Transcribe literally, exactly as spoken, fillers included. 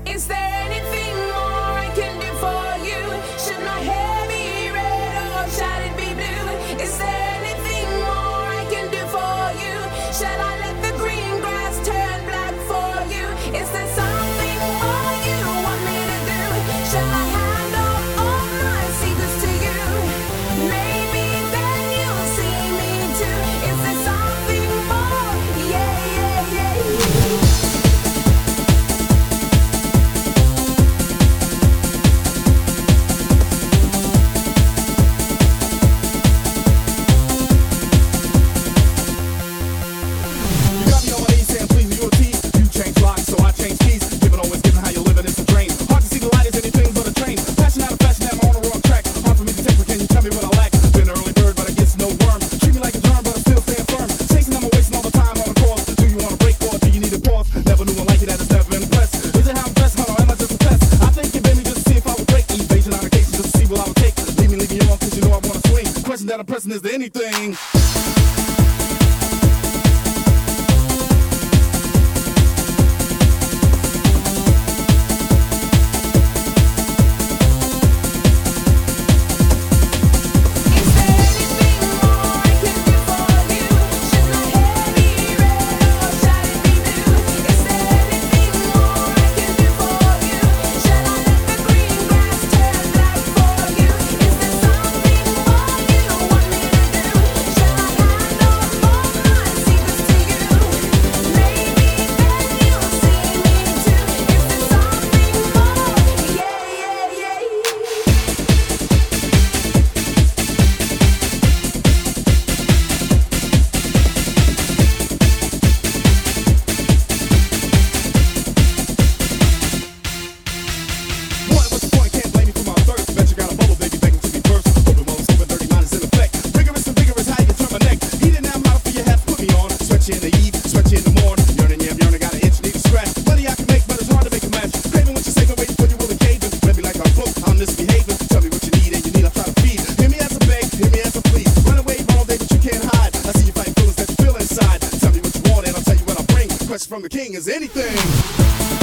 Is there anything more I can do for you? Should my hair be red or should it be blue? Is there anything more I can do for you? Should I let the green grass turn black for you? Is there something more you want me to do? Shall I hand over all my secrets to you? Maybe then you'll see me too. Is there something more? Yeah, yeah, yeah, yeah. That a person is to anything. From the king is anything.